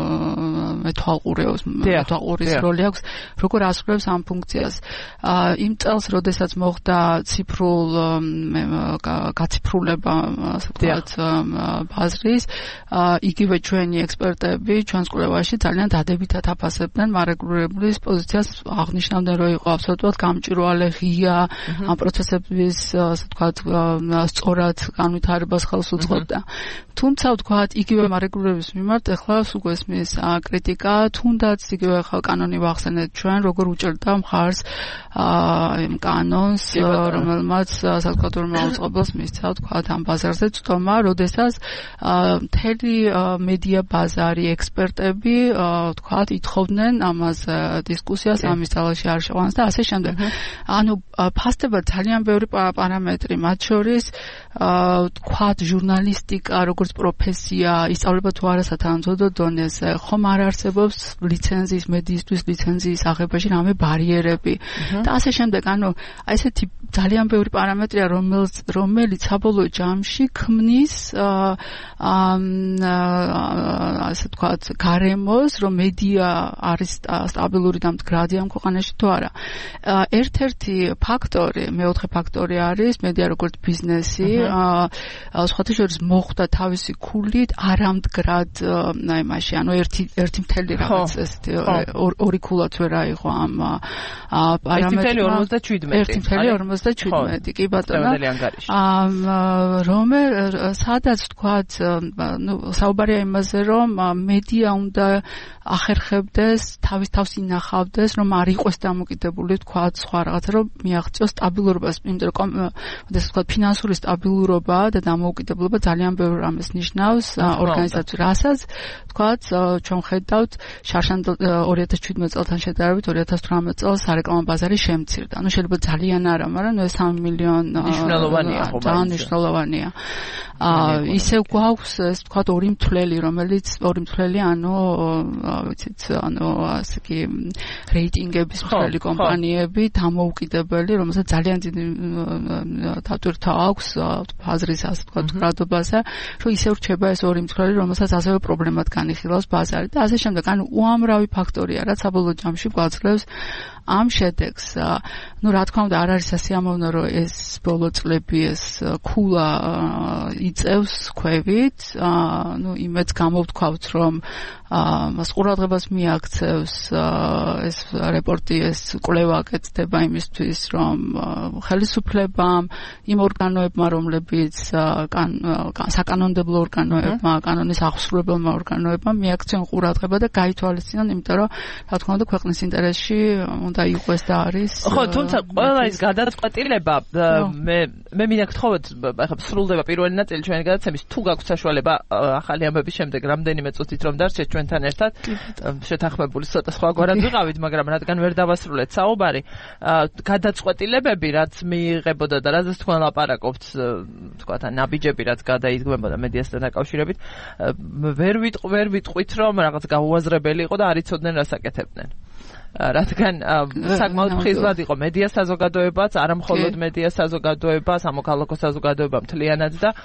მეთვალყურეობის როლი აქვს როგორ ასრულებს ამ ფუნქციას იმ წელს როდესაც მოხდა ციფრულ გაციფრულება ასე ვთქვათ ბაზრის იგივე ჩვენი ექსპერტები ჩვენს კვლევაში ძალიან დადებითად აფასებდნენ მარეგულირებლის პოზიციას აღნიშნავდნენ რომ იყო აბსოლუტურად გამჭვირვალე ღია ამ პროცესების ასე ვთქვათ სწორად განვითარებას ხელს უწყობდა თუმცა ვთქვათ იგივე მარეგულირების მიმართ ეხლა უგვესმის კრიტიკა თუნდაც იგივე ხა კანონი ვახსენეთ ჩვენ როგორ უჭერდა მხარს იმ კანონს რომელმაც საზოგადოებრივ მაუწყებელს მისცა ვთქვათ ამ ბაზარზე წტომა როდესაც მთელი მედია ბაზარი ექსპერტები ვთქვათ ითხოვდნენ ამას დისკუსიას ამის ძალაში არ შეყვანს და ასე შემდეგ ანუ ფასდება ძალიან ბევრი პარამეტრი მათ შორის ვთქვათ ჟურნალისტიკა როგორც პროფესია ისწავლება თუ არა სათანადო დონეზე ხომ არ არსებობს ლიცენზიის მედიისთვის ლიცენზიის აღებაში რამე ბარიერები და ასე შემდეგ ანუ ესეთი ძალიან ბევრი პარამეტრია რომელიც საბოლოო ჯამში ქმნის ასე ვთქვათ გარემოს რომ მედია არის სტაბილური და მდგრადი ამ ქვეყანაში თუ არა ერთ-ერთი ფაქტორი მეოთხე ფაქტორი არის მედია როგორც ბიზნესი სხვათა შორის მოხდა თავისი ქულით არამდგრად იმაში ანუ ერთი მთელი რაღაც ესეთი ორი ქულაც ვერ აიღო ამ პარამეტრმა 1.57 კი ბატონო სადაც ვთქვათ ნუ საუბარია იმაზე რომ მედია უნდა ახერხებდეს თავის თავს ინახავდეს რომ არ იყოს დამოკიდებული ვთქვათ სხვა რაღაცა რომ მიაღწიოს სტაბილურობას იმიტომ რომ ეს ვთქვათ ფინანსური სტაბილურობა და დამოუკიდებლობა ძალიან ბევრ რამეს ნიშნავს ორგანიზაცია რასაც ვთქვათ ჩვენ ხედავთ შარშან 2017 წელთან შედარებით 2018 წელს სარეკლამო ბაზარი შემცირდა ანუ შეიძლება ძალიან არა მაგრამ ეს 3 მილიონი მნიშვნელოვანია ხო ძალიან მნიშვნელოვანია ისე გვაქვს ეს ვთქვათ ორი მთლელი რომელიც ორი მთლელი ანუ ვიცით ანუ ასე კი რეიტინგების მთლელი კომპანიები დამოუკიდებელი რომელსაც ძალიან დიდი თათვირთა აქვს ბაზრის ასე ვთქვათ გრადობაზე რომ ისე რჩება ეს ორი მთლელი რომელსაც ასევე პრობლემად განიხილავს ბაზარი და ასე შემდეგ ანუ უამრავი ფაქტორია რაც საბოლოო ჯამში გვაძლევს ამ შედეგს ну რა თქმა უნდა არ არის სასიამოვნო რომ ეს ბოლო წლები ეს ქულა იწევს ქვევით ну იმედს გამოვთქვათ რომ მას ყურადღებას მიაქცევს ეს რეპორტი ეს კვლევა აკეთდება იმისთვის რომ ხელისუფლებამ იმ ორგანოებმა რომლებიც საკანონმდებლო ორგანოებმა კანონის აღსრულებელმა ორგანოებმა მიაქცენ ყურადღება და გაითვალისწინონ იმიტომ რომ რა თქმა უნდა ქვეყნის ინტერესში და იყოს და არის ხო თუმცა ყველა ის გადაწყვეტილება მე მინდა გთხოვოთ ახლა სრულდება პირველი ნაწილი ჩვენი გადაცემის თუ გაქვთ საშუალება ახალი ამბების შემდეგ რამდენიმე წუთით რომ დარჩეთ ჩვენთან ერთად შეთანხმებული ცოტა სხვაგვარად ვიყავით მაგრამ რადგან ვერ დავასრულეთ საუბარი გადაწყვეტილებები რაც მიიღებოდა და რაზეც თქვენ ლაპარაკობთ თქვათ ნაბიჯები რაც გადაიდგმებოდა მედიასთან დაკავშირებით ვერ ვიტყვით რომ რაღაც გაუაზრებელი იყო და არ იცოდნენ რას აკეთებდნენ რადგან საკმაოდ ფხიზლად იყო მედია საზოგადოებაც, არა მხოლოდ მედია საზოგადოება, სამოქალაქო საზოგადოება მთლიანად და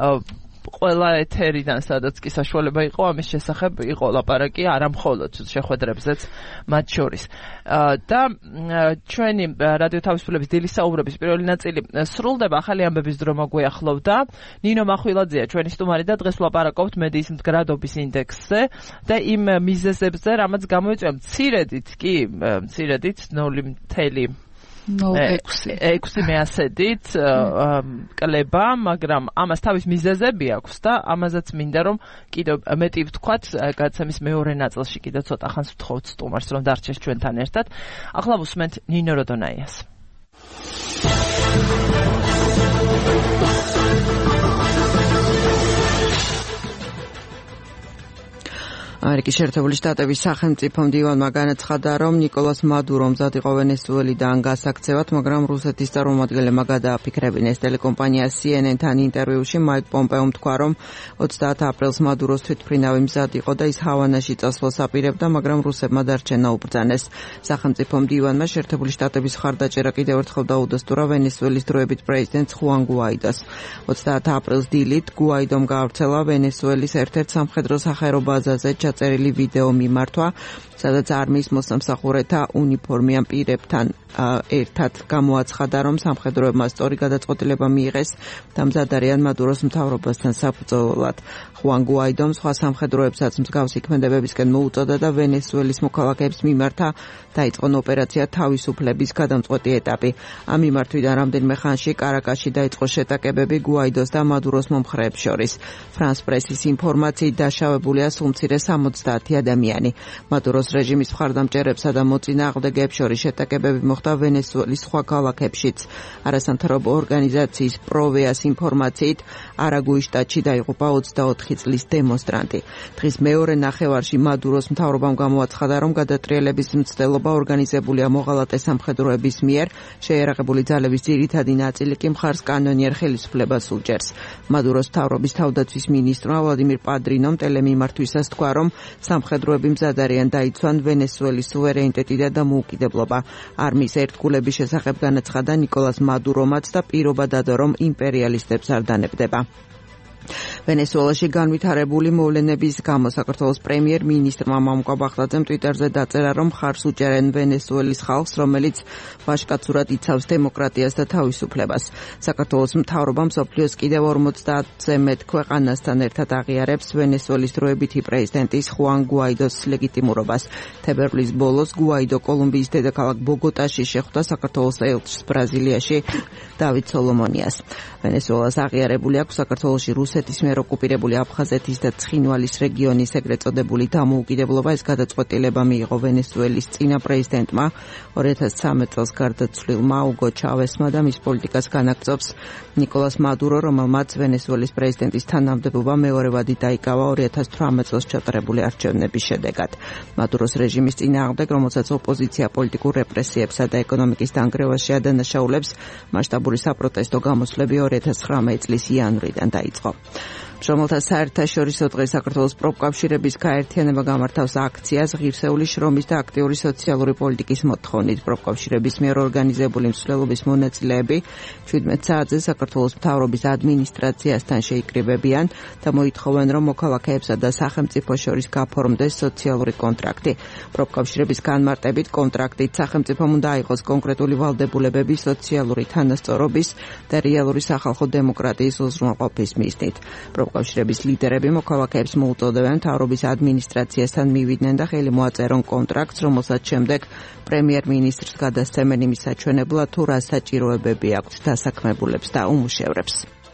ყველა ეთერიდან სადაც კი საშუალება იყო ამის შესახებ იყო ლაპარაკი არა მხოლოდ შეხვედრებზეც მათ შორის და ჩვენი რადიო თავისუფლების დილის საუბრების პირველი ნაწილი სრულდება ახალი ამბების დრო მოგვიახლოვდა ნინო მახვილაძეა ჩვენი სტუმარი და დღეს ვლაპარაკობთ მედიის მდგრადობის ინდექსზე და იმ მიზეზებზე რამაც გამოიწვია მცირედით 0.9 6-100-ით კლება, მაგრამ ამას თავის მიზეზები აქვს და ამაზეც მინდა რომ კიდევ მეტი ვთქვათ, გადაცემის მეორე ნაწილში კიდევ ცოტა ხანს ვთხოვთ სტუმარს რომ დარჩეს ჩვენთან ერთად. ახლა ვუსმენთ ნინო როდონაიას. ამერიკის შეერთებული შტატების სახელმწიფო მდივანმა განაცხადა, რომ ნიკოლას მადურო მზად იყო ვენესუელიდან გასაქცევად, მაგრამ რუსეთის წარმომადგენლებმა გადააფიქრებინეს. ტელეკომპანია CNN-თან ინტერვიუში მაიკ პომპეომ თქვა, რომ 30 აპრილს მადუროს თვითმფრინავი მზად იყო და ის ჰავანაში წასვლას აპირებდა, მაგრამ რუსებმა დარჩენა უბრძანეს. სახელმწიფო მდივანმა შეერთებული შტატების მხარდაჭერა კიდევ ერთხელ დაუდასტურა ვენესუელის დროებით პრეზიდენტს ხუან გუაიდოს. 30 აპრილს დილით გუაიდომ გაავრცელა ვენესუელის ერთ-ერთ სამხედრო სახაერო ბაზაზე წერილი ვიდეო მიმართვა, სადაც არმიის მოსამსახურეთა უნიფორმიან პირებთან ერთად გამოაცხადა, რომ სამხედროებმა სწორი გადაწყვეტილება მიიღეს და მზად არიან მადუროს მთავრობასთან საბრძოლველად. ხუან გუაიდომ სხვა სამხედროებსაც მსგავსი ქმედებებისკენ მოუწოდა და ვენესუელის მოქალაქეებს მიმართა დაიწყონ ოპერაცია თავისუფლების გადამწყვეტი ეტაპი. ამ მიმართვიდან რამდენიმე ხანში კარაკასში დაიწყო შეტაკებები გუაიდოს და მადუროს მომხრეებს შორის. ფრანს პრესის ინფორმაციით დაშავებულია სულ მცირე 70 ადამიანი. მადუროს რეჟიმის მხარდამჭერებსა და მოწინააღმდეგეებს შორის შეტაკებები მოხდა ვენესუელის სხვა ქალაქებშიც. არასამთავრობო ორგანიზაციის პროვეას ინფორმაციით არაგუის შტატში დაიღუპა 24 წლის დემონსტრანტი. დღის მეორე ნახევარში მადუროს მთავრობამ გამოაცხადა, რომ გადატრიალების მცდელობა ორგანიზებულია მოღალატე სამხედროების მიერ, შეიარაღებული ძალების ძირითადი ნაწილი კი მხარს კანონიერ ხელისუფლებას უჭერს. მადუროს მთავრობის თავდაცვის მინისტრმა ვლადიმირ პადრინომ ტელემიმართვისას თქვა, რომ სამხედროები მზად არიან დაიცვან ვენესუელის სუვერენიტეტი და დამოუკიდებლობა. არმიის ერთგულების შესახებ განაცხადა ნიკოლას მადურომაც და პირობა დადო, რომ იმპერიალისტებს არ დანებდება. ვენესუელაში განვითარებული მოვლენების გამო საქართველოს პრემიერ-მინისტრმა მამუკა ბახტაძემ ტვიტერზე დაწერა, რომ მხარს უჭერენ ვენესუელის ხალხს, რომელიც ვაჟკაცურად იცავს დემოკრატიას და თავისუფლებას. საქართველოს მთავრობა მსოფლიოს კიდევ 50-ზე მეტ ქვეყანასთან ერთად აღიარებს ვენესუელის დროებითი პრეზიდენტის ხუან გუაიდოს ლეგიტიმურობას. თებერვლის ბოლოს გუაიდო კოლუმბიის დედაქალაქ ბოგოტაში შეხვდა საქართველოს ელჩს ბრაზილიაში დავით სოლომონიას. ვენესუელას აღიარებული აქვს საქართველოში რუსეთის მიერ ოკუპირებული აფხაზეთის და ცხინვალის რეგიონის ეგრეთ წოდებული დამოუკიდებლობა. ეს გადაწყვეტილება მიიღო ვენესუელის წინა პრეზიდენტმა 2013 წელს გარდაცვლილმა უგო ჩავესმა და მის პოლიტიკას განაგწობს ნიკოლას მადურო, რომელმაც ვენესუელის პრეზიდენტის თანამდებობა მეორე ვადით დაიკავა 2018 წელს ჩატარებული არჩევნების შედეგად. მადუროს რეჟიმის წინააღმდეგ, რომელსაც ოპოზიცია პოლიტიკურ რეპრესიებსა და ეკონომიკის დანგრევას შეადანაშაულებს, მასშტაბური საპროტესტო გამოსვლები 2019 წლის იანვრიდან დაიწყო. მშრომელთა საერთაშორისო დღე საქართველოს პროფკავშირების გაერთიანება გამართავს აქციას ღირსეული შრომის და აქტიური სოციალური პოლიტიკის მოთხოვნით. პროფკავშირების მიერ ორგანიზებული მსვლელობის მონაწილეები 17 საათზე საქართველოს მთავრობის ადმინისტრაციასთან შეიკრიბებიან და მოითხოვენ, რომ მოქალაქეებსა და სახელმწიფო შორის გაფორმდეს სოციალური კონტრაქტი. პროფკავშირების განმარტებით კონტრაქტით სახელმწიფომ უნდა აიღოს კონკრეტული ვალდებულებები სოციალური თანასწორობის და რეალური სახალხო დემოკრატიის უზრუნველყოფის მიზნით. პროფკავშირების ლიდერები მოქალაქეებს მოუწოდებენ მთავრობის ადმინისტრაციასთან მივიდნენ და ხელი მოაწერონ კონტრაქტს, რომელსაც შემდეგ პრემიერ-მინისტრს გადასცემენ იმის საჩვენებლად, თუ რა საჭიროებები აქვთ დასაქმებულებს და უმუშევრებს.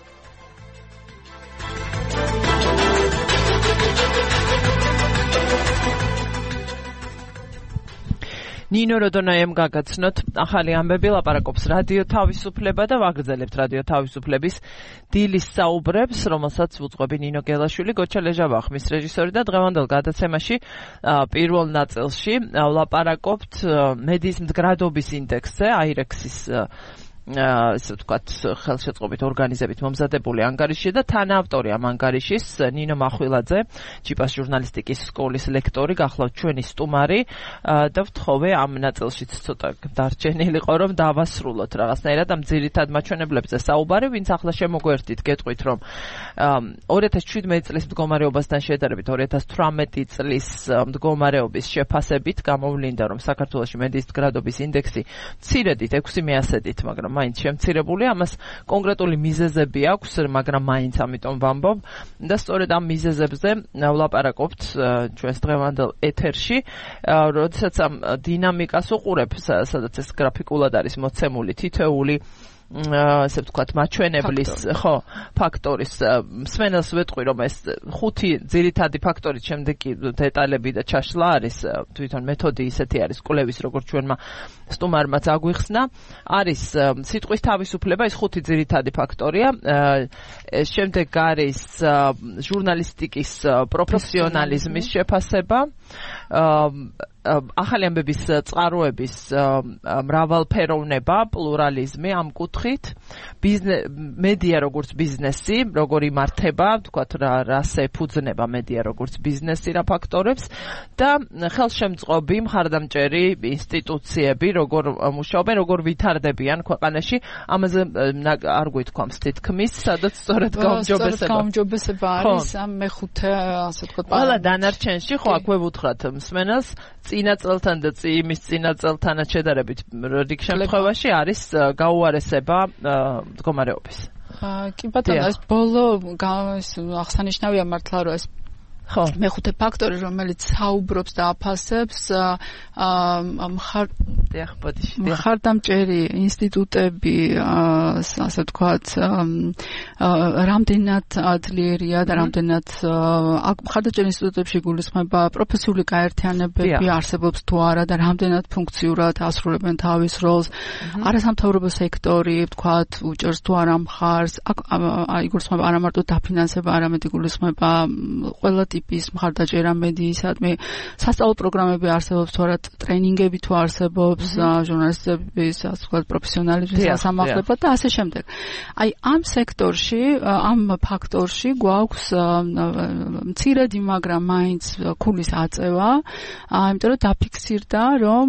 ნინო როდონაიამ გაგაცნოთ ახალი ამბები, ლაპარაკობს რადიო თავისუფლება და ვაგრძელებთ რადიო თავისუფლების დილის საუბრებს, რომელსაც უძღვები ნინო გელაშვილი, გოჩა ლეჟავა ხმის რეჟისორი და დღევანდელ გადაცემაში პირველ ნაწილში ლაპარაკობთ მედიის მდგრადობის ინდექსზე, აირექსის ესე ვთქვათ, ხელშეწყობით ორგანიზებით მომზადებული ანგარიში და თანაავტორი ამ ანგარიშის ნინო მახვილაძე, ჯიპას ჟურნალისტიკის სკოლის ლექტორი, გახლავთ ჩვენი სტუმარი და ვთხოვე ამ ნაწილშიც ცოტა დარჩენილიყო, რომ დავასრულოთ რაღაცნაირად ამ ძირითად მაჩვენებლებზე საუბარი, ვინც ახლა შემოგვერთით, გეტყვით, რომ 2017 წლის მდგომარეობასთან შედარებით 2018 წლის მდგომარეობის შეფასებით გამოვლინდა, რომ საქართველოში მედიის მდგრადობის ინდექსი მცირედით 6/100-ით, მაგრამ მაინც შემცირებული, ამას კონკრეტული მიზეზები აქვს, მაგრამ მაინც ამიტომ ვამბობ და სწორედ ამ მიზეზებზე ვლაპარაკობთ ჩვენს დღევანდელ ეთერში, როდესაც ამ დინამიკას უყურებ, სადაც ეს გრაფიკულად არის მოცემული თითოეული ასე ვთქვათ, მაჩვენებლის ფაქტორის მსმენელს ვეტყვი, რომ ეს 5 ძირითადი ფაქტორის შემდეგ კი დეტალები და ჩაშლა არის, თვითონ მეთოდი ისეთი არის კვლევის, როგორც ჩვენმა სტუმარმა აგვიხსნა, არის სიტყვის თავისუფლება, ეს 5 ძირითადი ფაქტორია, შემდეგ არის ჟურნალისტიკის პროფესიონალიზმის შეფასება, ახალი ამბების წყაროების მრავალფეროვნება, პლურალიზმი ამ კუთხით, მედია როგორც ბიზნესი, როგორ იმართება, თქვათ რას ეფუძნება მედია როგორც ბიზნესი, რა ფაქტორებს და ხელშემწყობი მხარდამჭერი ინსტიტუციები, როგორ მუშაობენ, როგორ ვითარდებიან ქვეყანაში, ამაზე არ გვითქვამს თითქმის, სადაც სწორედ გაუმჯობესება არის ამ მეხუთე, ასე ვთქვათ, ყველა დანარჩენში ხო აქვე ვუთხრათ მსმენელს წინა წელთან და იმის წინა წელთანაც შედარებით რიგ შემთხვევაში არის გაუარესება მდგომარეობის. კი ბატონო, ეს ბოლო აღსანიშნავია მართლა, რომ ეს მეხუთე ფაქტორი, რომელიც საუბრობს და აფასებს მხარდამჭერი ინსტიტუტები, ასე ვთქვათ, რამდენად ძლიერია და რამდენად მხარდამჭერ ინსტიტუტებში გულისხმება პროფესიული გაერთიანებები არსებობს თუ არა და რამდენად ფუნქციურად ასრულებენ თავის როლს, არასამთავრობო სექტორი, ვთქვათ, უჭერს თუ არა მხარს, იგულისხმება არა მარტო დაფინანსება, არამედ იგულისხმება ყველა ტიპის მხარდაჭერა მედიისადმი, სასწავლო პროგრამები არსებობს თუ არა, ტრენინგები თუ არსებობს, ჟურნალისტების, ასე ვთქვათ, პროფესიონალიზმის სასამართლებლად და ასე შემდეგ. აი ამ სექტორში, ამ ფაქტორში გვაქვს მცირედი, მაგრამ მაინც ქულის აწევა, იმიტომ რომ დაფიქსირდა, რომ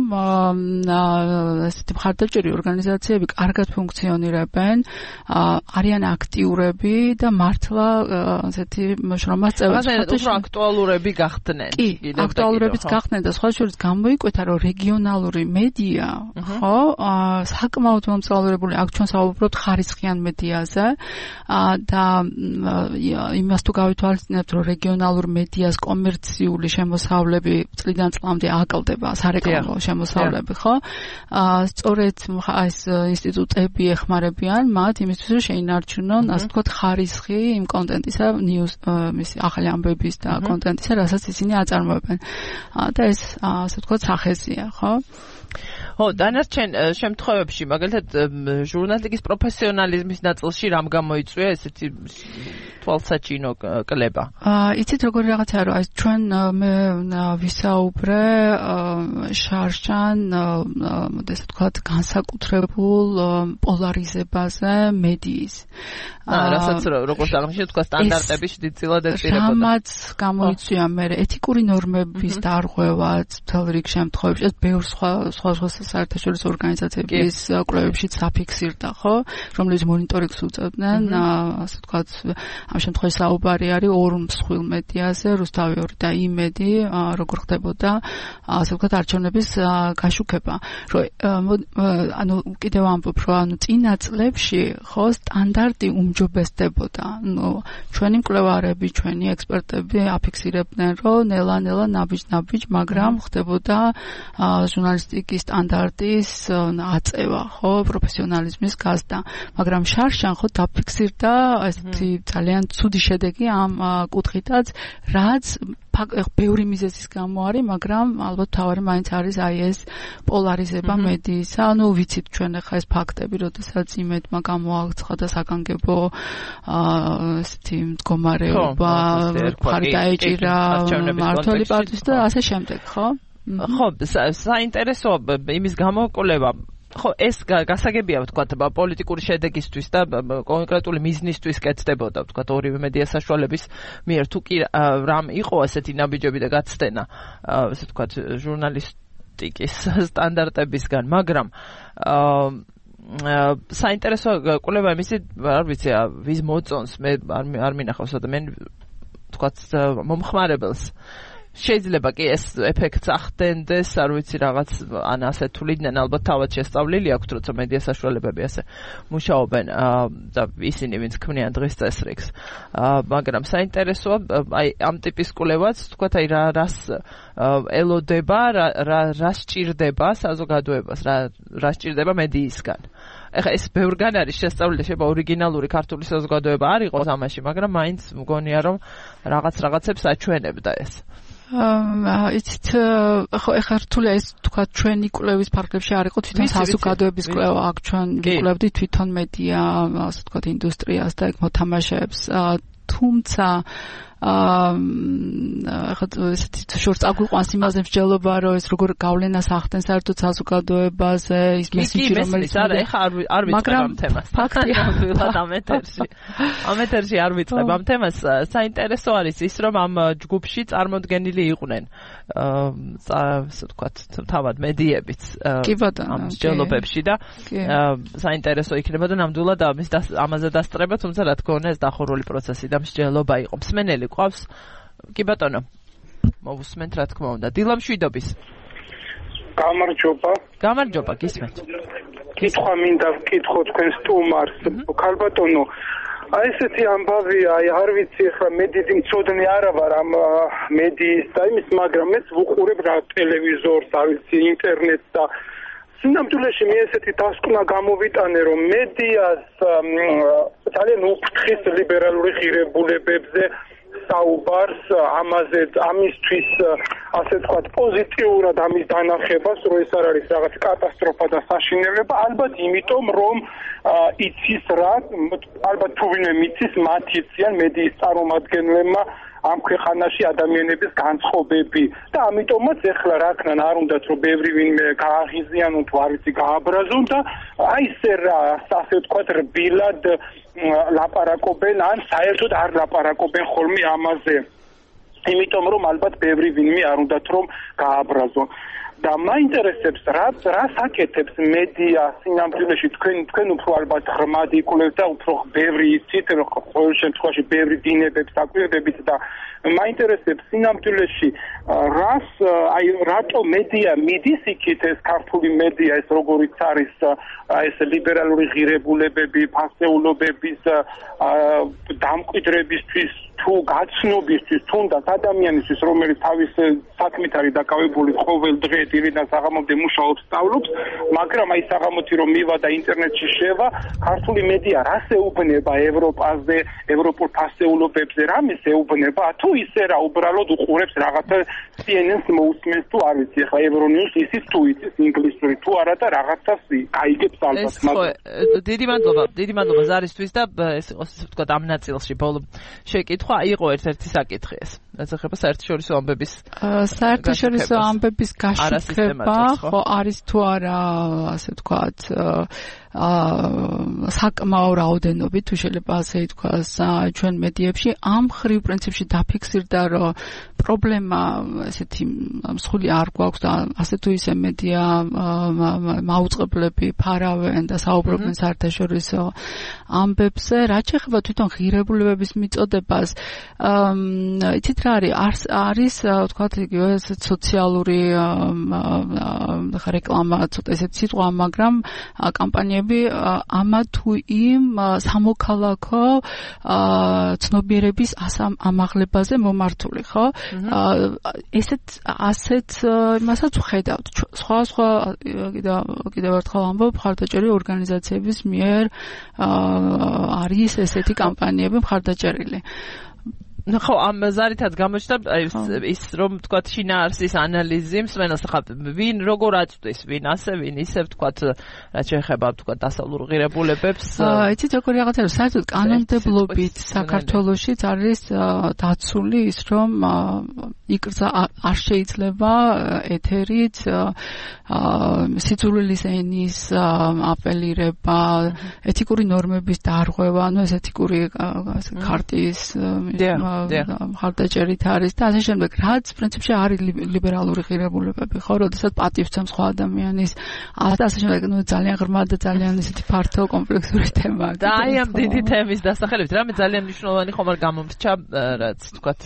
ესეთი მხარდაჭერი ორგანიზაციები კარგად ფუნქციონირებენ, არიან აქტიურები და მართლა ესეთი შრომას წევენ. აქტუალურები გახდნენ. კი, აქტუალურებიც გახდნენ და სხვა შორის გამოიკვეთა, რომ რეგიონალური მედია, ხო, საკმაოდ მომწვალებული, აქ ჩვენ საუბრობთ ხარისხიან მედიაზე და იმას თუ გავითვალისწინებთ, რომ რეგიონალურ მედიას კომერციული შემოსავლები წლიდან წლამდე აკლდება, სარეკლამო შემოსავლები, ხო? სწორედ ეს ინსტიტუტები ეხმარებიან მათ იმისთვის, რომ შეინარჩუნონ, ასე ვთქვათ, ხარისხი იმ კონტენტისა, მისი ახალი ამბების და კონტენტისა, რასაც ისინი აწარმოებენ. და ეს, ასე ვთქვათ, სახეზია, ხო? დანარჩენ შემთხვევებში, მაგალითად, ჟურნალისტიკის პროფესიონალიზმის ნაწილში რამ გამოიწვია ესეთი თვალსაჩინო კლება? იცით როგორი რაღაცაა, რომ აი ჩვენ მე ვისაუბრე შარშან, ესე ვთქვათ, განსაკუთრებულ პოლარიზებაზე მედიის. რასაც როგორც აღნიშნეთ, თქვა სტანდარტების დიდწილად ეწირებოდა. რამაც გამოიწვია მე ეთიკური ნორმების დარღვევაც მთელ რიგ შემთხვევებში, ეს ბევრ სხვა საერთაშორისო ორგანიზაციების კვლევებშიც დაფიქსირდა, ხო? რომლებიც მონიტორინგს უწევდნენ, ასე ვთქვათ, ამ შემთხვევაში საუბარი არის ორ მსხვილ მედიაზე, რუსთავი 2 და იმედი, როგორ ხდებოდა, ასე ვთქვათ, არჩევნების გაშუქება. ანუ კიდევ ამბობ, რომ ანუ წინა წლებში, ხო, სტანდარტი უმჯობესდებოდა. ჩვენი მკვლევარები, ჩვენი ექსპერტები აფიქსირებდნენ, რომ ნელა-ნელა ნაბიჯ-ნაბიჯ, მაგრამ ხდებოდა ჟურნალისტიკის სტანდარტის აწევა, ხო, პროფესიონალიზმის გაზრდა. მაგრამ შარშან ხო დაფიქსირდა ესეთი ძალიან ცუდი შედეგი ამ კუთხითაც, რაც ბევრი მიზეზის გამო არის, მაგრამ ალბათ თავარი მაინც არის აი ეს პოლარიზება მედიისა. ანუ ვიცით ჩვენ ახლა ეს ფაქტები, როდესაც იმედმა გამოაცხადა და საგანგებო ესეთი მდგომარეობა, მხარი დაეჭირა მმართველი პარტიის და ასე შემდეგ, ხო? ხო, საინტერესო იმის გამოკვლევა. ხო, ეს გასაგებია, ვთქვათ, პოლიტიკური შედეგისთვის და კონკრეტული მიზნისთვის კეთდებოდა, ვთქვათ, ორივე მედია საშუალების მიერ. თუ კი რამ იყო ასეთი ნაბიჯები და გაცდენა, ასე ვთქვათ, ჟურნალისტიკის სტანდარტებისგან, მაგრამ საინტერესო კვლევა იმისი, არ ვიცი, ვის მოწონს, მე არ მინახავს ადამიანს, ვთქვათ, მომხმარებელს შეიძლება კი ეს ეფექტს ახდენდეს, არ ვიცი რაღაც ან ასე თuliდნენ ალბათ თავად შესწავლილი აქვთ, როცა მედია საშუალებები ასე მუშაობენ და ისინი ვინც ქმნიან დღის წესრიგს. მაგრამ საინტერესოა აი ამ ტიპის კვლევაც, თქვათ აი რას ელოდება, რა სჭირდება საზოგადოებას, რა სჭირდება მედიისგან. ეხლა ეს ბევრგან არის შესწავლილი, შეიძლება ორიგინალური ქართული საზოგადოება არ იყოს ამაში, მაგრამ მაინც მგონია რომ რაღაცებს აჩვენებდა ეს. იცით ეხლა რთულია ეს თქვა ჩვენი კვლევის ფარგლებში არ იყო თვითონ საზოგადოების კვლევა, აქ ჩვენ ვიკვლევდით თვითონ მედია, ასე თქვა ინდუსტრიას და ეგ მოთამაშეებს, თუმცა ახლა ესეთი შორს აგვიყვანს იმაზე მსჯელობა, რომ ეს როგორ გავლენას ახდენს საერთოდ საზოგადოებაზე, ის მესიჯი რომელიც არა, ეხლა არ ვიწყებ ამ თემას. ფაქტია, ამ ეთერში არ ვიწყებ ამ თემას. საინტერესო არის ის, რომ ამ ჯგუფში წარმოდგენილი იყვნენ ასე ვთქვათ, თავად მედიებიც ამ მსჯელობებში და საინტერესო იქნება და ნამდვილად ამაზე დასწრება, თუმცა რა თქმა უნდა ეს დახურული პროცესი და მსჯელობა იყო. მსმენელი ყავს? კი ბატონო. მოვუსმენთ რა თქმა უნდა. დილამშვიდობის. გამარჯობა, გისმენთ. კითხვა მინდა ვკითხო თქვენ სტუმარს. ქალბატონო, აი ესეთი ამბავია, აი არ ვიცი ახლა მე დიდი მწოდნე არა ვარ ამ მედიის და იმის, მაგრამ მეც ვუყურებ რა ტელევიზორს, არ ვიცი ინტერნეტს და სინამდვილეში მე ესეთი დასკვნა გამოვიტანე, რომ მედიას ძალიან უფრთხის ლიბერალური ღირებულებებზე საუბარს, ამაზე ამისთვის ასე ვთქვათ პოზიტიურად ამის დანახებას, რომ ეს არ არის რაღაც კატასტროფა და საშინელება, ალბათ იმიტომ რომ იცის რა, ალბათ თუ ვინმე მიცის, მათ იციან მედიის წარმომადგენლებმა ამ ქვეყანაში ადამიანების განწყობები და ამიტომაც ეხლა რა ქნან არ უნდათ რომ ბევრი ვინმე გააღიზიანონ თუ არ ვიცი გააბრაზონ და აი ესე რა ასე ვთქვათ რბილად ლაპარაკობენ ან საერთოდ არ ლაპარაკობენ ხოლმე ამაზე იმიტომ რომ ალბათ ბევრი ვინმე არ უნდათ რომ გააბრაზონ და მაინტერესებს რას აკეთებს მედია სინამდვილეში თქვენ უფრო ალბათ ღრმად იკვლევთ და უფრო ბევრი იცით რომ ყოველ შემთხვევაში ბევრი დინებებს აკვირდებით და მაინტერესებს სინამდვილეში რას აი რატო მედია მიდის იქით ეს ქართული მედია ეს როგორიც არის ეს ლიბერალური ღირებულებები ფასეულობების დამკვიდრებისთვის თუ გაცნობისთვის თუნდაც ადამიანისთვის რომელიც თავის საქმით არის დაკავებული ყოველ დღე დილიდან საღამომდე მუშაობს სწავლობს მაგრამ აი საღამოთი რომ მივა და ინტერნეტში შევა ქართული მედია რას ეუბნება ევროპაზე ევროპულ ფასეულობებზე რამეს ეუბნება თუ ისე რა უბრალოდ უყურებს რაღაცა CNN-ს მოусმენს თუ არ ვიცი ახლა Euronews ისიც თუ იცის ინგლისური თუ არა და რაღაცას გაიგებს ალბათ დიდი მადლობა ზარისთვის და ეს ვთქვათ ამ ნაწილში ბოლო შეკითხვა იყო ერთ-ერთი საკითხი ეს ეხება საერთაშორისო ამბების გაშიფრება ხო არის თუ არა ასე ვთქვათ საკმაო რაოდენობით თუ შეიძლება ასე ითქვას ჩვენ მედიებში ამ ხრივ პრინციპში დაფიქსირდა რომ პრობლემა ესეთი მსხვილი არ გვაქვს და ასე თუ ისე მედია მაუწყებლები ფარავენ და საუბრობენ საერთაშორისო ამბებზე რაც შეეხება თვითონ ღირებულებების მიწოდებას იცით რა არის ვთქვათ იგივე სოციალური რეკლამა ცოტა ესეთი სიტყვა მაგრამ კამპანიები ამა თუ იმ სამოქალაქო ცნობიერების ამაღლებაზე მომართული ხო ასეთ იმასაც ვხედავთ სხვა კიდევ ერთხელ ამბობ მხარდაჭერილი ორგანიზაციების მიერ არის ესეთი კამპანიები მხარდაჭერილი ხო ამ ზარითაც გამოჩნდა ის რომ თქვა შინაარსის ანალიზი მსმენელს ხა ვინ როგორ აწვდის ვინ ასე ვინ ისე თქვა რაც შეეხება თქვა დასავლურ ღირებულებებს იცით როგორ რაღაცა საერთოდ კანონმდებლობით საქართველოშიც არის დაცული ის რომ იქ არ შეიძლება ეთერით სიძულვილის ენის აპელირება ეთიკური ნორმების დარღვევა ანუ ეს ეთიკური ქარტიის მხარდაჭერით არის და ასე შემდეგ, რაც პრინციპში არის ლიბერალური ღირებულებები, ხო, როდესაც პატივცემს სხვა ადამიანის ასე შემდეგ, ძალიან ღრმა და ძალიან ისეთი ფართო კომპლექსური თემაა. და აი ამ დიდი თემის დასახელებით რამე ძალიან მნიშვნელოვანი ხომ არ გამომრჩა, რაც თქვათ.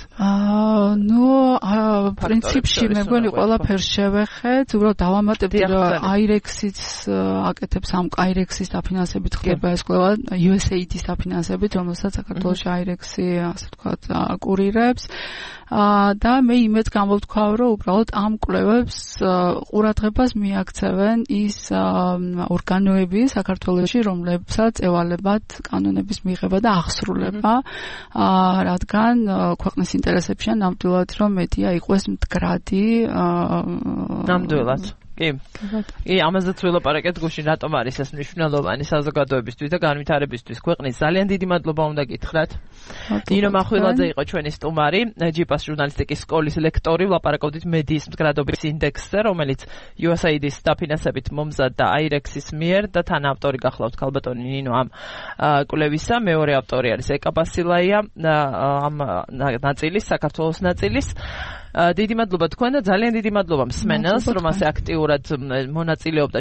პრინციპში მე მგონი ყველაფერს შევეხეთ, უბრალოდ დავამატებდი, რომ აირექსიც აკეთებს ამ აირექსის დაფინანსებით ხდება ეს კვლევა, USAID-ის დაფინანსებით, რომელსაც საქართველოში აირექსი, ასე ვთქვათ, კურირებს. და მე იმედ გამოვთქვავ, რომ უბრალოდ ამ კვლევებს ყურადღებას მიაქცევენ ის ორგანოები საქართველოში, რომლებსაც ევალებათ კანონების მიღება და აღსრულება, რადგან ქვეყნის ინტერესებშია ნამდვილად, რომ მედია იყოს მდგრადი. ნამდვილად. კი, ამაზე ვილაპარაკეთ გუშინ, რატომ არის ეს მნიშვნელოვანი საზოგადოებისთვის და განვითარებისთვის ქვეყნის. ძალიან დიდი მადლობა უნდა გითხრათ. ნინო მახვილაძე იყო ჩვენი სტუმარი, ჯიპას ჟურნალისტიკის სკოლის ლექტორი, ვლაპარაკობდით მედიის მდგრადობის ინდექსზე, რომელიც USAID-ის დაფინანსებით მომზადდა აირექსის მიერ და თანაავტორი გახლავთ ქალბატონი ნინო ამ კვლევისა. მეორე ავტორი არის ეკა ბასილაია, ამ ნაწილის, საქართველოს ნაწილის. დიდი მადლობა თქვენ და ძალიან დიდი მადლობა მსმენელს, რომ ასე აქტიურად მონაწილეობდა